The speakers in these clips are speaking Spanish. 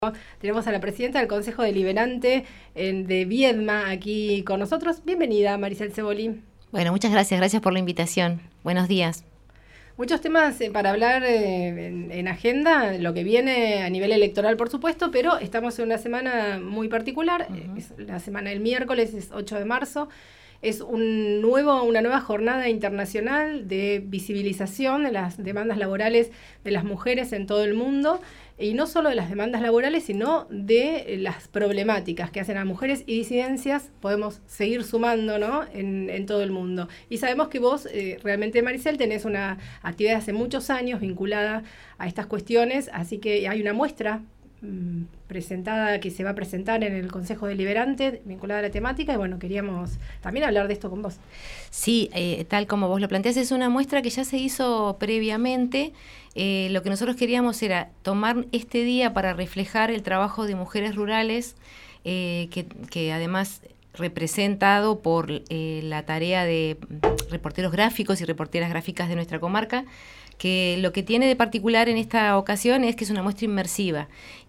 Tenemos a la presidenta del Consejo Deliberante de Viedma aquí con nosotros. Bienvenida, Maricel Ceboli. Bueno, muchas gracias. Gracias por la invitación. Buenos días. Muchos temas para hablar en agenda, lo que viene a nivel electoral, por supuesto, pero estamos en una semana muy particular. Es la semana del miércoles, es 8 de marzo. Es una nueva jornada internacional de visibilización de las demandas laborales de las mujeres en todo el mundo. Y no solo de las demandas laborales, sino de las problemáticas que hacen a mujeres y disidencias. Podemos seguir sumando, ¿no?, en todo el mundo. Y sabemos que vos, realmente, Maricel, tenés una actividad hace muchos años vinculada a estas cuestiones, así que hay una muestra presentada que se va a presentar en el Consejo Deliberante vinculada a la temática, y bueno, queríamos también hablar de esto con vos. Sí, tal como vos lo planteás, es una muestra que ya se hizo previamente. Lo que nosotros queríamos era tomar este día para reflejar el trabajo de mujeres rurales, que además representado por la tarea de reporteros gráficos y reporteras gráficas de nuestra comarca, que lo que tiene de particular en esta ocasión es que es una muestra inmersiva.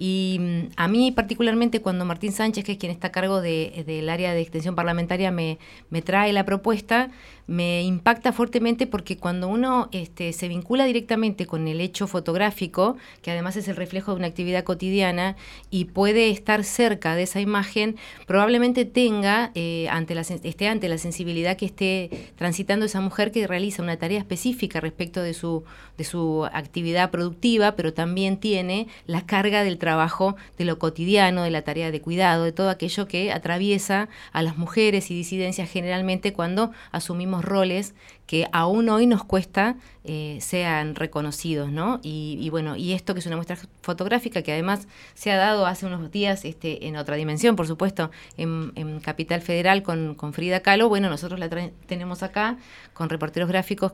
Y a mí particularmente, cuando Martín Sánchez, que es quien está a cargo del área de extensión parlamentaria, me trae la propuesta, me impacta fuertemente, porque cuando uno se vincula directamente con el hecho fotográfico, que además es el reflejo de una actividad cotidiana, y puede estar cerca de esa imagen, probablemente tenga, ante la sensibilidad que esté transitando esa mujer que realiza una tarea específica respecto de su actividad productiva, pero también tiene la carga del trabajo de lo cotidiano, de la tarea de cuidado, de todo aquello que atraviesa a las mujeres y disidencias generalmente cuando asumimos roles que aún hoy nos cuesta sean reconocidos, ¿no? Y bueno, y esto que es una muestra fotográfica que además se ha dado hace unos días en otra dimensión, por supuesto, en Capital Federal con Frida Kahlo. Bueno, nosotros la tenemos acá con reporteros gráficos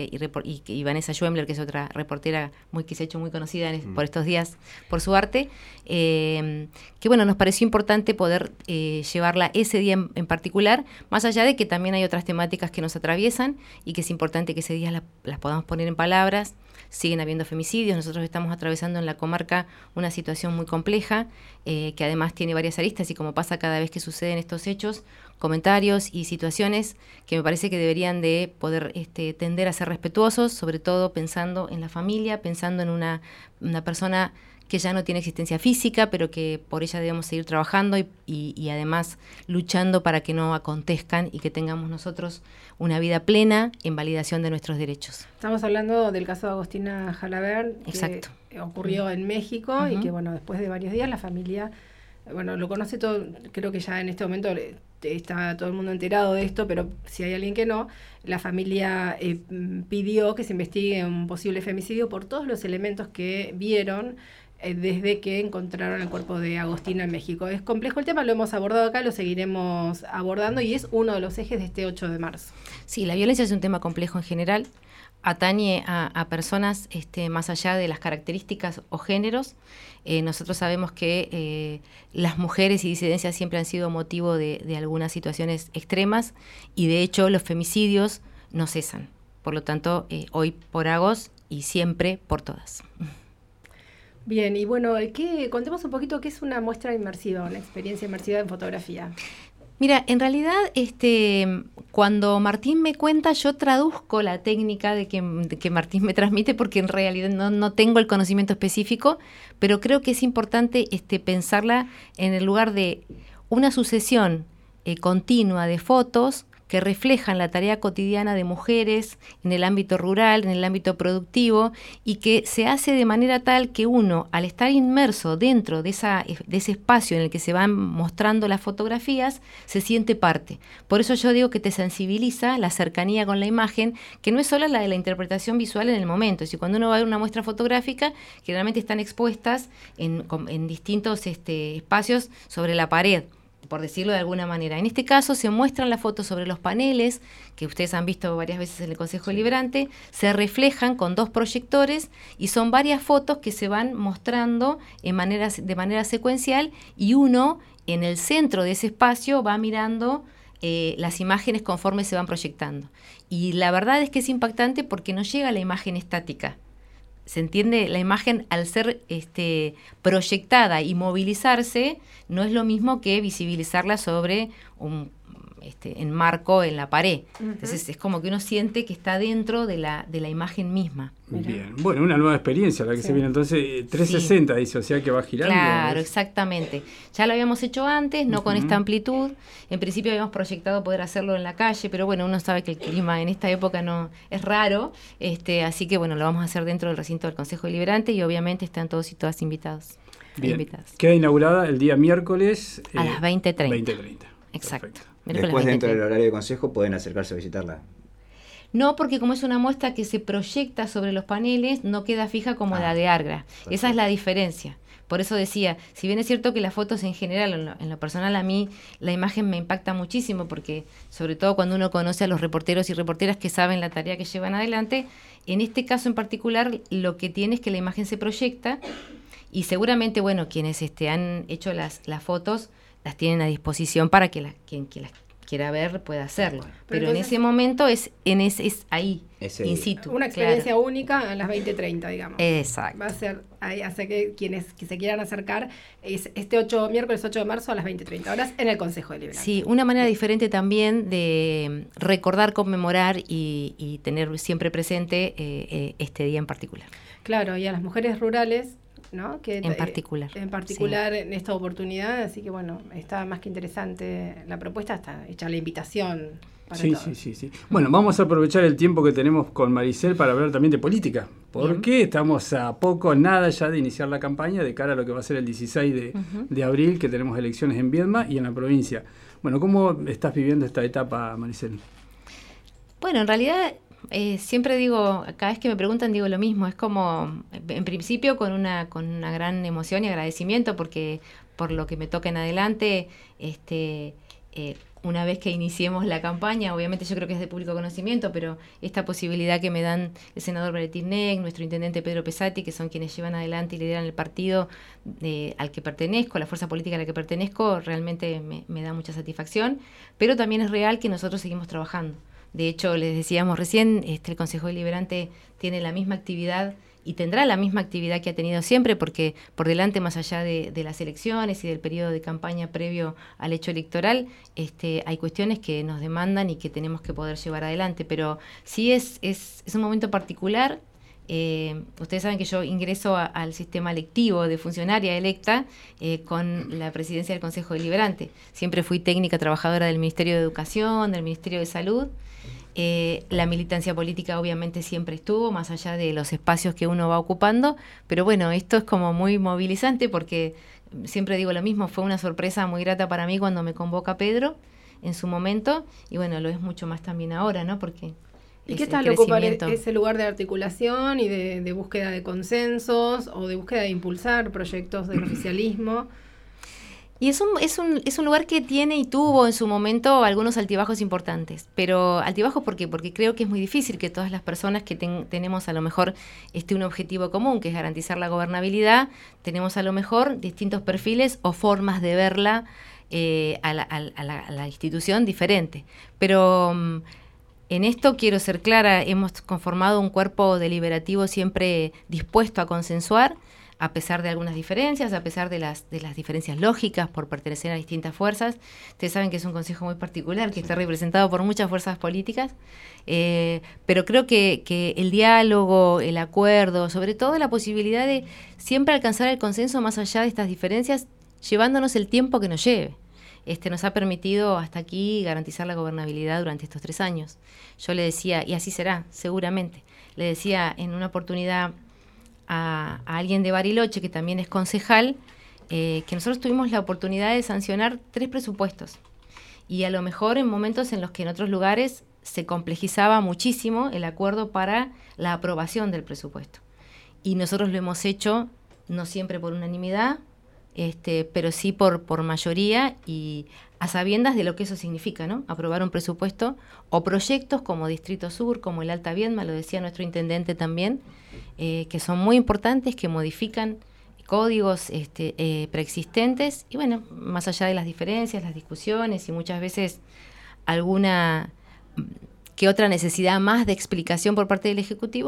y Vanessa Schwembler, que es otra reportera que se ha hecho muy conocida por estos días por su arte, que bueno, nos pareció importante poder llevarla ese día en particular, más allá de que también hay otras temáticas que nos atraviesan y que es importante que ese día las podamos poner en palabras. Siguen habiendo femicidios. Nosotros estamos atravesando en la comarca una situación muy compleja, que además tiene varias aristas, y como pasa cada vez que suceden estos hechos, comentarios y situaciones que me parece que deberían de poder tender a ser respetuosos, sobre todo pensando en la familia, pensando en una persona que ya no tiene existencia física, pero que por ella debemos seguir trabajando y además luchando para que no acontezcan y que tengamos nosotros una vida plena en validación de nuestros derechos. Estamos hablando del caso de Agostina Jalabert, Exacto, que ocurrió en México y que, bueno, después de varios días la familia, bueno, lo conoce todo. Creo que ya en este momento está todo el mundo enterado de esto, pero si hay alguien que no, la familia pidió que se investigue un posible femicidio por todos los elementos que vieron desde que encontraron el cuerpo de Agostina en México. Es complejo el tema, lo hemos abordado acá, lo seguiremos abordando, y es uno de los ejes de este 8 de marzo. Sí, la violencia es un tema complejo en general, atañe a personas más allá de las características o géneros. Nosotros sabemos que las mujeres y disidencias siempre han sido motivo de algunas situaciones extremas, y de hecho los femicidios no cesan. Por lo tanto, hoy por Agos y siempre por todas. Bien, y bueno, contemos un poquito qué es una muestra inmersiva, una experiencia inmersiva en fotografía. Mira, en realidad, cuando Martín me cuenta, yo traduzco la técnica de que Martín me transmite, porque en realidad no tengo el conocimiento específico, pero creo que es importante pensarla en el lugar de una sucesión continua de fotos que reflejan la tarea cotidiana de mujeres en el ámbito rural, en el ámbito productivo, y que se hace de manera tal que uno, al estar inmerso dentro de ese espacio en el que se van mostrando las fotografías, se siente parte. Por eso yo digo que te sensibiliza la cercanía con la imagen, que no es solo la de la interpretación visual en el momento. Si cuando uno va a ver una muestra fotográfica, generalmente están expuestas en distintos espacios sobre la pared, por decirlo de alguna manera. En este caso se muestran las fotos sobre los paneles, que ustedes han visto varias veces en el Consejo Deliberante, se reflejan con 2 proyectores, y son varias fotos que se van mostrando de manera secuencial, y uno en el centro de ese espacio va mirando las imágenes conforme se van proyectando. Y la verdad es que es impactante porque no llega la imagen estática. se entiende la imagen al ser proyectada y movilizarse, no es lo mismo que visibilizarla sobre un enmarco en la pared. Entonces es como que uno siente que está dentro de la imagen misma. Bien, bueno, una nueva experiencia la que se viene. Entonces 360 dice, o sea que va girando. Claro, exactamente. Ya lo habíamos hecho antes, no con esta amplitud. En principio habíamos proyectado poder hacerlo en la calle, pero bueno, uno sabe que el clima en esta época no es raro, así que bueno, lo vamos a hacer dentro del recinto del Consejo Deliberante y obviamente están todos y todas invitados. Bien. Queda inaugurada el día miércoles a las 20:30. 20:30. Exacto. Después, dentro del horario de consejo, pueden acercarse a visitarla. No, porque como es una muestra que se proyecta sobre los paneles, no queda fija como la de Argra. Perfecto. Esa es la diferencia. Por eso decía, si bien es cierto que las fotos en general, en lo personal a mí, la imagen me impacta muchísimo, porque sobre todo cuando uno conoce a los reporteros y reporteras que saben la tarea que llevan adelante, en este caso en particular lo que tiene es que la imagen se proyecta y seguramente, bueno, quienes han hecho las fotos las tienen a disposición para que quien las quiera ver pueda hacerlo. Pero entonces, en ese momento es ahí, in situ. Una experiencia única a las 20:30, digamos. Exacto. Va a ser ahí, hace que quienes que se quieran acercar es miércoles 8 de marzo a las 20:30 horas en el Consejo Deliberante. Sí, una manera diferente también de recordar, conmemorar y tener siempre presente este día en particular. Claro, y a las mujeres rurales, ¿no? En particular. Sí. En esta oportunidad, así que bueno, está más que interesante la propuesta, está hecha la invitación para todos. Sí. Bueno, vamos a aprovechar el tiempo que tenemos con Maricel para hablar también de política, porque estamos a nada ya de iniciar la campaña de cara a lo que va a ser el 16 de abril, que tenemos elecciones en Viedma y en la provincia. Bueno, ¿cómo estás viviendo esta etapa, Maricel? Bueno, en realidad siempre digo, cada vez que me preguntan digo lo mismo, es como, en principio con una gran emoción y agradecimiento porque por lo que me toca en adelante, una vez que iniciemos la campaña, obviamente yo creo que es de público conocimiento, pero esta posibilidad que me dan el senador Valentín Nec, nuestro intendente Pedro Pesati, que son quienes llevan adelante y lideran el partido al que pertenezco, la fuerza política a la que pertenezco, realmente me da mucha satisfacción, pero también es real que nosotros seguimos trabajando. De hecho, les decíamos recién, el Consejo Deliberante tiene la misma actividad y tendrá la misma actividad que ha tenido siempre, porque por delante, más allá de las elecciones y del periodo de campaña previo al hecho electoral, hay cuestiones que nos demandan y que tenemos que poder llevar adelante. Pero sí es un momento particular. Ustedes saben que yo ingreso al sistema electivo de funcionaria electa con la presidencia del Consejo Deliberante. Siempre fui técnica trabajadora del Ministerio de Educación, del Ministerio de Salud. La militancia política obviamente siempre estuvo, más allá de los espacios que uno va ocupando, pero bueno, esto es como muy movilizante porque siempre digo lo mismo, fue una sorpresa muy grata para mí cuando me convoca Pedro en su momento, y bueno, lo es mucho más también ahora, ¿no? Porque ¿y qué tal ocupar ese lugar de articulación y de búsqueda de consensos o de búsqueda de impulsar proyectos del oficialismo? Y es un lugar que tiene y tuvo en su momento algunos altibajos importantes. Pero altibajos ¿por qué? Porque creo que es muy difícil que todas las personas que tenemos a lo mejor un objetivo común, que es garantizar la gobernabilidad, tenemos a lo mejor distintos perfiles o formas de verla a la institución diferente. Pero en esto quiero ser clara, hemos conformado un cuerpo deliberativo siempre dispuesto a consensuar, a pesar de algunas diferencias, a pesar de las diferencias lógicas por pertenecer a distintas fuerzas. Ustedes saben que es un consejo muy particular, que está representado por muchas fuerzas políticas, pero creo que el diálogo, el acuerdo, sobre todo la posibilidad de siempre alcanzar el consenso más allá de estas diferencias, llevándonos el tiempo que nos lleve. Nos ha permitido hasta aquí garantizar la gobernabilidad durante estos 3 años. Yo le decía, y así será, seguramente, le decía en una oportunidad a alguien de Bariloche, que también es concejal, que nosotros tuvimos la oportunidad de sancionar 3 presupuestos. Y a lo mejor en momentos en los que en otros lugares se complejizaba muchísimo el acuerdo para la aprobación del presupuesto. Y nosotros lo hemos hecho, no siempre por unanimidad, pero sí por mayoría y a sabiendas de lo que eso significa, ¿no? Aprobar un presupuesto o proyectos como Distrito Sur, como el Alta Viedma, lo decía nuestro intendente también, que son muy importantes, que modifican códigos preexistentes y bueno, más allá de las diferencias, las discusiones y muchas veces alguna que otra necesidad más de explicación por parte del Ejecutivo,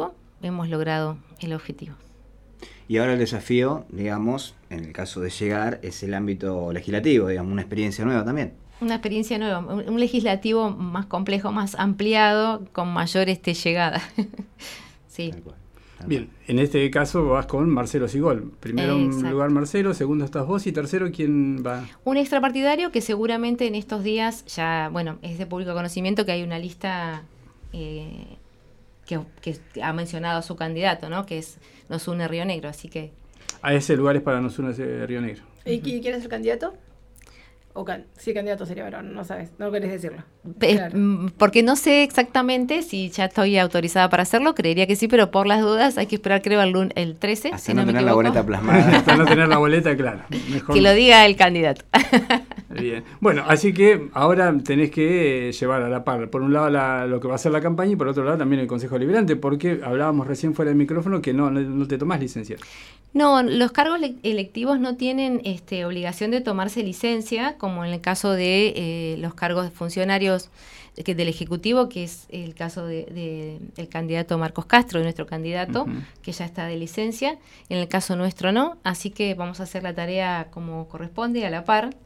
hemos logrado el objetivo. Y ahora el desafío, digamos, en el caso de llegar, es el ámbito legislativo, digamos, una experiencia nueva también. Una experiencia nueva, un legislativo más complejo, más ampliado, con mayor llegada. Sí. Tal cual. Bien, en este caso vas con Marcelo Sigol. Primero en lugar Marcelo, segundo estás vos y tercero, ¿quién va? Un extrapartidario que seguramente en estos días ya, bueno, es de público conocimiento que hay una lista que ha mencionado a su candidato, ¿no? Que es Nos Une Río Negro, así que... A ese lugar es para Nos Une Río Negro. ¿Y quién es el candidato? Sí, candidato sería varón, no sabes, no querés decirlo. Claro. Porque no sé exactamente si ya estoy autorizada para hacerlo, creería que sí, pero por las dudas hay que esperar, creo, el 13. Hasta si no tener la boleta plasmada. Hasta no tener la boleta, claro. Mejor. Que lo diga el candidato. Bien. Bueno, así que ahora tenés que llevar a la par, por un lado lo que va a ser la campaña y por otro lado también el Consejo Deliberante, porque hablábamos recién fuera del micrófono que no te tomás licencia. No, los cargos electivos no tienen obligación de tomarse licencia, como en el caso de los cargos de funcionarios del Ejecutivo, que es el caso del candidato Marcos Castro, de nuestro candidato, que ya está de licencia. En el caso nuestro no, así que vamos a hacer la tarea como corresponde, a la par.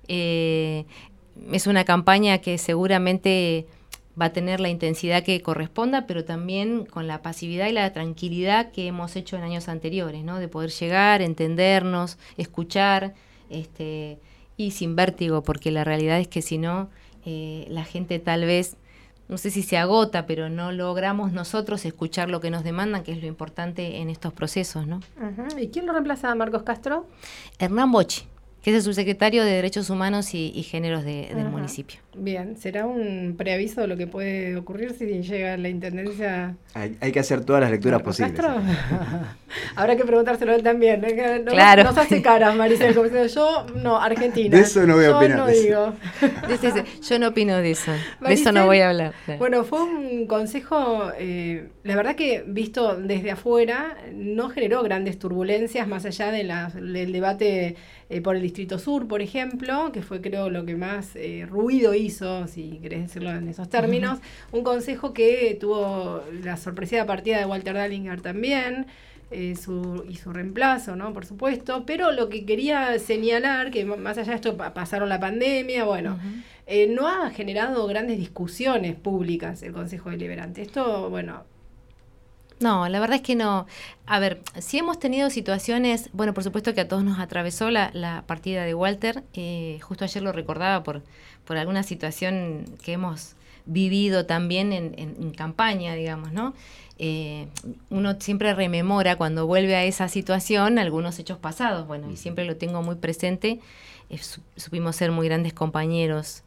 Es una campaña que seguramente va a tener la intensidad que corresponda, pero también con la pasividad y la tranquilidad que hemos hecho en años anteriores, ¿no? De poder llegar, entendernos, escuchar, y sin vértigo, porque la realidad es que si no, la gente tal vez, no sé si se agota, pero no logramos nosotros escuchar lo que nos demandan, que es lo importante en estos procesos, ¿no? Uh-huh. ¿Y quién lo reemplaza a Marcos Castro? Hernán Bochi, que es el subsecretario de Derechos Humanos y Géneros del municipio. Bien, ¿será un preaviso de lo que puede ocurrir si llega la intendencia? Hay que hacer todas las lecturas posibles. Habrá que preguntárselo a él también. No, claro. Nos hace caras, Maricel, como diciendo, yo no, Argentina. De eso no voy a opinar. Yo no digo. Yo no opino de eso. Maricel, de eso no voy a hablar. Claro. Bueno, fue un consejo, la verdad que visto desde afuera, no generó grandes turbulencias más allá del debate por el Distrito Sur, por ejemplo, que fue creo lo que más ruido hizo, si querés decirlo en esos términos. Un consejo que tuvo la sorpresiva partida de Walter Dallinger también, y su reemplazo, ¿no? Por supuesto, pero lo que quería señalar, que más allá de esto pasaron la pandemia, bueno, no ha generado grandes discusiones públicas el Consejo Deliberante. Esto, bueno... No, la verdad es que no. A ver, sí hemos tenido situaciones, bueno, por supuesto que a todos nos atravesó la partida de Walter, justo ayer lo recordaba por alguna situación que hemos vivido también en campaña, digamos, ¿no? Uno siempre rememora cuando vuelve a esa situación algunos hechos pasados, bueno, y siempre lo tengo muy presente, supimos ser muy grandes compañeros,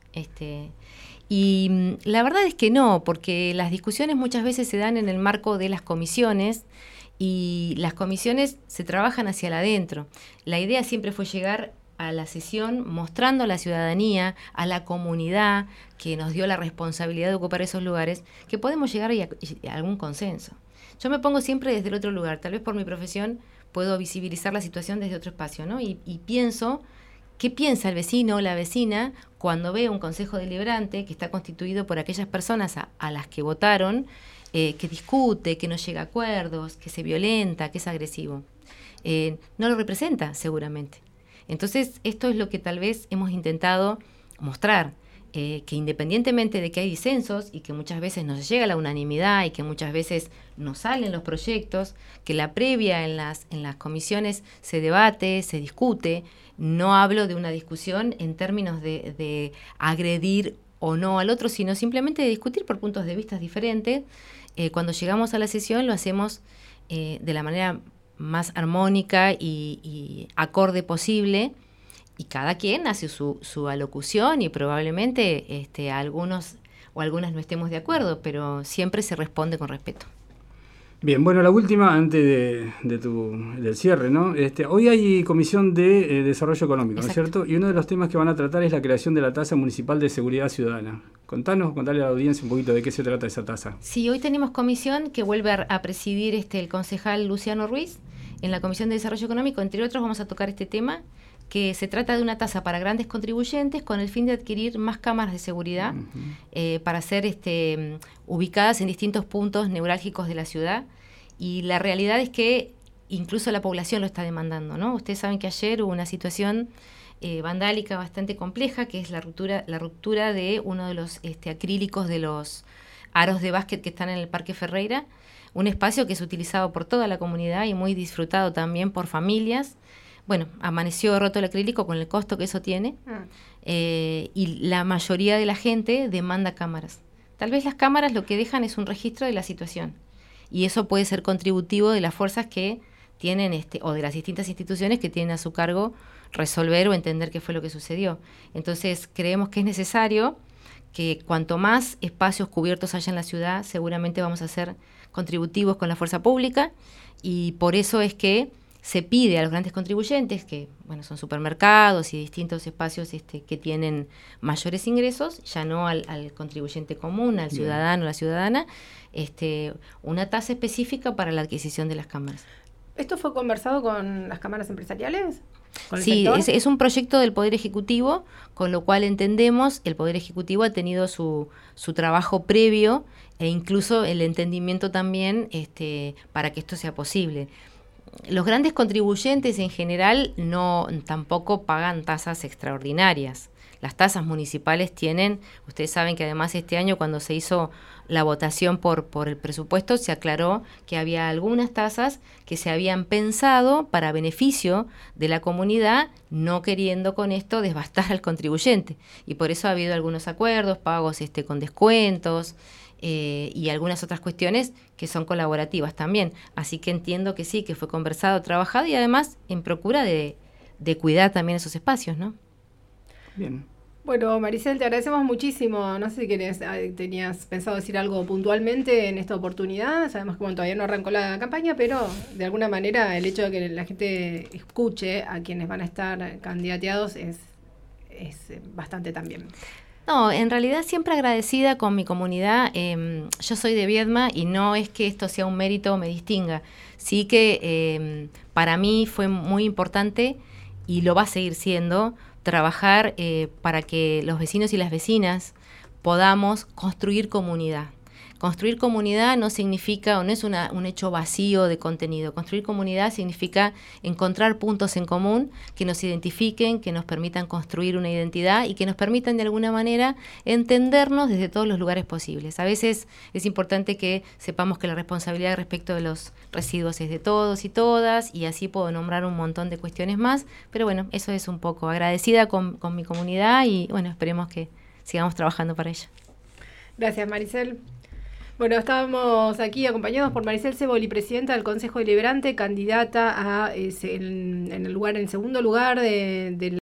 y la verdad es que no, porque las discusiones muchas veces se dan en el marco de las comisiones y las comisiones se trabajan hacia el adentro. La idea siempre fue llegar a la sesión mostrando a la ciudadanía, a la comunidad que nos dio la responsabilidad de ocupar esos lugares, que podemos llegar a algún consenso. Yo me pongo siempre desde el otro lugar, tal vez por mi profesión puedo visibilizar la situación desde otro espacio, ¿no? Y pienso... ¿Qué piensa el vecino o la vecina cuando ve un consejo deliberante que está constituido por aquellas personas a las que votaron, que discute, que no llega a acuerdos, que se violenta, que es agresivo? No lo representa, seguramente. Entonces, esto es lo que tal vez hemos intentado mostrar, que independientemente de que hay disensos y que muchas veces no se llega a la unanimidad y que muchas veces no salen los proyectos, que la previa en las comisiones se debate, se discute. No hablo de una discusión en términos de agredir o no al otro, sino simplemente de discutir por puntos de vista diferentes. Cuando llegamos a la sesión lo hacemos de la manera más armónica y acorde posible, y cada quien hace su alocución y probablemente algunos o algunas no estemos de acuerdo, pero siempre se responde con respeto. Bien, bueno, la última antes del cierre, ¿no? Hoy hay Comisión de Desarrollo Económico, ¿no es cierto? Y uno de los temas que van a tratar es la creación de la tasa municipal de seguridad ciudadana. Contale a la audiencia un poquito de qué se trata esa tasa. Sí, hoy tenemos comisión que vuelve a presidir el concejal Luciano Ruiz. En la Comisión de Desarrollo Económico, entre otros, vamos a tocar este tema, que se trata de una tasa para grandes contribuyentes con el fin de adquirir más cámaras de seguridad para ser ubicadas en distintos puntos neurálgicos de la ciudad Y la realidad es que incluso la población lo está demandando, ¿no? Ustedes saben que ayer hubo una situación vandálica bastante compleja, que es la ruptura de uno de los acrílicos de los aros de básquet que están en el Parque Ferreira, un espacio que es utilizado por toda la comunidad y muy disfrutado también por familias. Bueno, amaneció roto el acrílico con el costo que eso tiene, y la mayoría de la gente demanda cámaras. Tal vez las cámaras lo que dejan es un registro de la situación, y eso puede ser contributivo de las fuerzas que tienen, o de las distintas instituciones que tienen a su cargo resolver o entender qué fue lo que sucedió. Entonces, creemos que es necesario que cuanto más espacios cubiertos haya en la ciudad, seguramente vamos a ser contributivos con la fuerza pública, y por eso es que se pide a los grandes contribuyentes, que bueno, son supermercados y distintos espacios que tienen mayores ingresos, ya no al contribuyente común, al ciudadano o la ciudadana, una tasa específica para la adquisición de las cámaras. ¿Esto fue conversado con las cámaras empresariales? Sí, es un proyecto del Poder Ejecutivo, con lo cual entendemos el Poder Ejecutivo ha tenido su trabajo previo e incluso el entendimiento también para que esto sea posible. Los grandes contribuyentes en general tampoco pagan tasas extraordinarias. Las tasas municipales ustedes saben que además este año cuando se hizo la votación por el presupuesto se aclaró que había algunas tasas que se habían pensado para beneficio de la comunidad, no queriendo con esto desbastar al contribuyente. Y por eso ha habido algunos acuerdos, pagos con descuentos, y algunas otras cuestiones que son colaborativas también. Así que entiendo que sí, que fue conversado, trabajado y además en procura de cuidar también esos espacios, ¿no? Bien. Bueno, Maricel, te agradecemos muchísimo. No sé si tenías pensado decir algo puntualmente en esta oportunidad. Sabemos que todavía no arrancó la campaña, pero de alguna manera el hecho de que la gente escuche a quienes van a estar candidateados es bastante también. No, en realidad siempre agradecida con mi comunidad. Yo soy de Viedma y no es que esto sea un mérito o me distinga. Sí que para mí fue muy importante, y lo va a seguir siendo, trabajar para que los vecinos y las vecinas podamos construir comunidad. Construir comunidad no significa, o no es un hecho vacío de contenido. Construir comunidad significa encontrar puntos en común que nos identifiquen, que nos permitan construir una identidad y que nos permitan de alguna manera entendernos desde todos los lugares posibles. A veces es importante que sepamos que la responsabilidad respecto de los residuos es de todos y todas, y así puedo nombrar un montón de cuestiones más, pero bueno, eso es un poco agradecida con mi comunidad y bueno, esperemos que sigamos trabajando para ella. Gracias, Maricel. Bueno, estábamos aquí acompañados por Maricel Ceboli, presidenta del Consejo Deliberante, candidata en el segundo lugar de